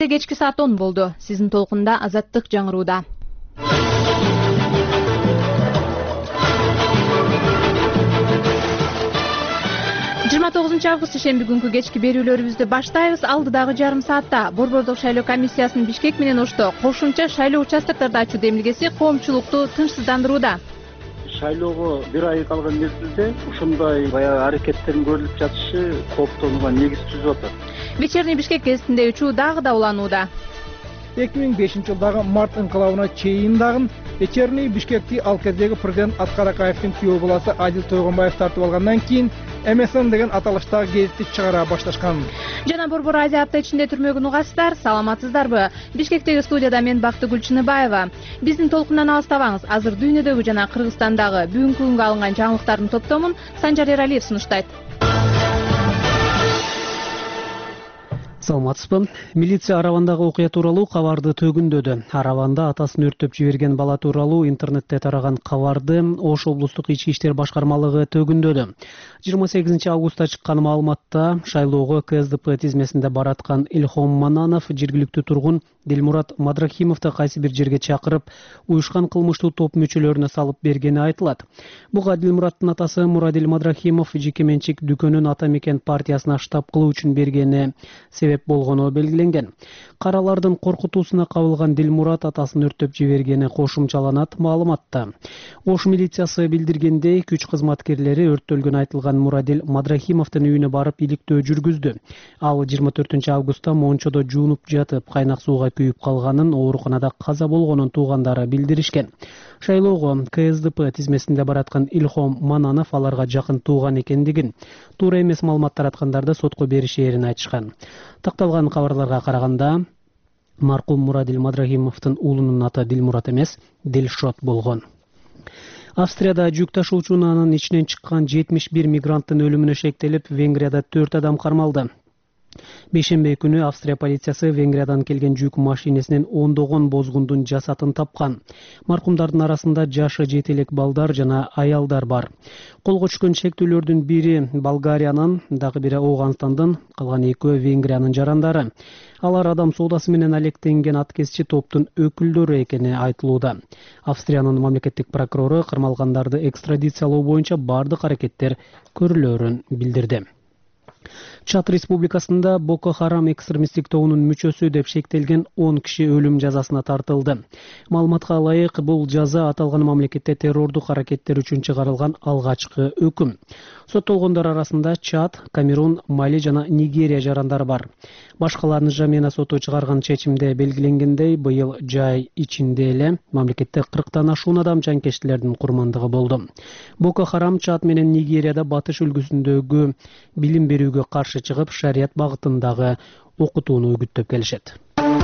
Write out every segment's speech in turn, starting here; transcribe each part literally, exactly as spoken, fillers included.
Кечки саат он болду. Сиздин толкунда Азаттык жаңырууда. жыйырма тогузунчу август шемби күнкү кечки берүүлөрүбүздү баштайбыз. Алдыдагы жарым саатта Борбордук шайлоо комиссиясынын Бишкек менен Ошто кошумча шайлоо участокторду ачуу демилгеси коомчулукту тынчсыздандырууда. Шайлоого бир ай калган мезгилде ушундай баягы аракеттердин көрүлүп жатышы кооптонууга негиз түзүп атат. Вечерний Бишкек гезитинде учуу дагы да уланууда. эки миң бешинчи жылдагы март инкылабына чейин дагы Вечерний Бишкекти ал кездеги президент Аскар Акаевдин күйөө баласы Адил Тойгонбаев тартып алгандан кийин эм эс эм деген аталыштагы гезитти чыгара башташкан. Жана Борбор Азия апта ичинде түрмөгүн угасыздар. Саламатсыздарбы? Бишкектеги студияда мен Бактыгүл Чыныбаева. Биздин толкундан алыстабаңыз. Азыр дүйнөдөгү жана Кыргызстандагы бүгүнкү күнгө алынган жаңылыктардын топтомун Санжар Эралиев сунуштайт. Саламатсызбы? Милиция Аравандагы окуя тууралуу кабарды төгүндөдү. Араванда атасын өрттөп жиберген бала тууралуу интернетте тараган кабарды Ош облустук ички иштер башкармалыгы төгүндөдү. жыйырма сегизинчи августта чыккан маалыматта шайлоого ка эс дэ пэ тизмесинде бараткан Илхом Мананов жергиликтүү тургун Дилмурат Мадрахимовду кайсы бир жерге чакырып, уюшкан кылмыштуу топ мүчөлөрүнө салып бергени айтылат. Буга Дилмураттын атасы Мурадил Мадрахимов жеке менчик дүкөнүн Ата Мекен партиясына штаб кылуу үчүн бергени себеп болгону белгиленген. Каралардын коркутуусуна кабылган Дилмурат атасын өрттөп жибергени кошумчаланат маалыматта. Ош милициясы билдиргендей, күч кызматкерлери өрттөлгөн айтылган Мурадил Мадрахимовдун үйүнө барып иликтөө жүргүздү. Ал жыйырма төртүнчү августта Мончодо жуунуп жатып, кайнак сууга күйүп калганын, ооруканада каза болгонун туугандары билдиришкен. Шайлоого ка эс дэ пэ тизмесинде бараткан Илхом Мананов аларга жакын тууган экендигин, туура эмес маалымат тараткандарды сотко беришээрин айтышкан. Такталган кабарларга караганда, маркум Мурадил Мадрахимовдун уулунун аты Дилмурат эмес, Дилшот болгон. Австрияда жүк ташуучу унаанын ичинен чыккан жетимиш бир мигранттын өлүмүнө шектелип, Венгрияда төрт адам кармалды. Бейшембе күнү Австрия полициясы Венгриядан келген жүк машинесинен ондогон бозгундун жасатын тапкан. Маркумдардын арасында жашы жети элек балдар жана аялдар бар. Колго түшкөн шектүүлөрдүн бири Болгариянын, дагы бири Ооганстандын, калган экөө Венгриянын жарандары. Алар адам соодасы менен алектенген аткезчи топтун өкүлдөрү экени айтылууда. Австриянын мамлекеттик прокурору кармалгандарды экстрадициялоо боюнча бардык аракеттер көрүлөрүн билдирди. Чад Республикасында Боко Харам экстремисттик тобунун мүчөсү деп шектелген он киши өлүм жазасына тартылды. Маалыматка ылайык, бул жаза аталган мамлекетте террордук аракеттер үчүн чыгарылган алгачкы өкүм. Соттолгондор арасында Чад, Камерун, Мали жана Нигерия жарандары бар. Башкаларынын жамена соту чыгарган чечимде белгиленгендей, быйыл жай ичинде эле мамлекетте кырктан ашуун адам жанкечтилердин курмандыгы болду. Боко Харам Чад менен Нигерияда батыш үлгүсүндөгү билим берүүгө каршы чыгып, шарият багытындагы окутууну үгүттөп келишет.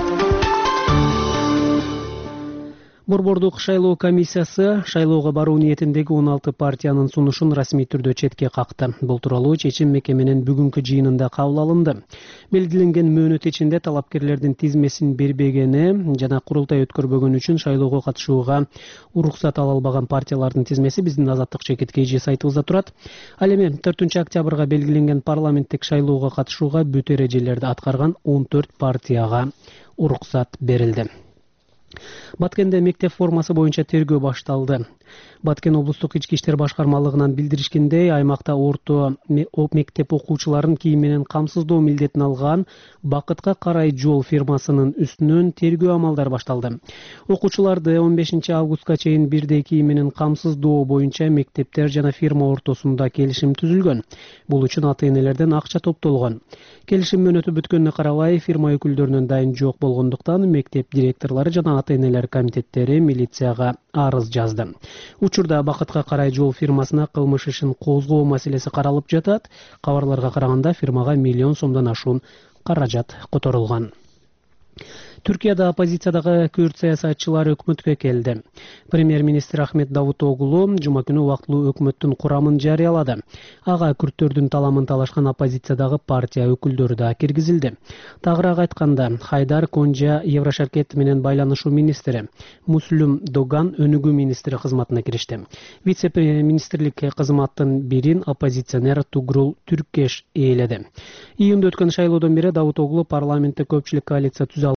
Борбордук шайлоо комиссиясы шайлоого баруу ниетиндеги он алты партиянын сунушун расмий түрдө четке какты. Бул тууралуу чечим мекеменин бүгүнкү жыйынында кабыл алынды. Белгиленген мөөнөт ичинде талапкерлердин тизмесин бербегени жана курултай өткөрбөгөн үчүн шайлоого катышууга уруксат ала албаган партиялардын тизмеси биздин Азаттык Чекит Кей сайтыбызда турат. Ал эми төртүнчү октябрга белгиленген парламенттик шайлоого катышууга бүт эрежелерди аткарган он төрт партияга уруксат берилди. Баткенде мектеп формасы боюнча тергөө башталды. Баткен облустук ички иштер башкармалыгынан билдиришкендей, аймакта орто мектеп окуучуларын кийим менен камсыздоо милдетин алган Бакытка карай жол фирмасынын үстүнөн тергөө амалдары башталды. Окуучуларды он бешинчи августка чейин бирдей кийим менен камсыздоо боюнча мектептер жана фирма ортосунда келишим түзүлгөн. Бул үчүн ата-энелерден акча топтолгон. Келишим мөөнөтү бүткөнүнө карабай, фирма өкүлдөрүнүн дайын жок болгондуктан мектеп директорлору жана ата-энелер комитеттери милицияга арыз жазды. Учурда Бакытка карай жол фирмасына кылмыш ишин козгоо маселеси каралып жатат. Кабарларга караганда фирмага миллион сомдон ашуун каражат которулган. Түркияда оппозициядагы күрд саясатчылар өкмөткө келди. Премьер-министр Ахмет Давутоглу жума күнү убактылуу өкмөттүн курамын жарыялады. Ага күрдтөрдүн таламын талашкан оппозициядагы партия өкүлдөрү да киргизилди. Тагыраак айтканда, Хайдар Конжа Еврошаркет менен байланышуу министри, Муслюм Доган өнүгүү министри кызматына киришти. Вице-министрлик кызматтын бирин оппозиционер Тугрул Түркеш ээледи. Июнда өткөн шайлоодон бери Давутоглу парламентте көпчүлүк коалиция түзө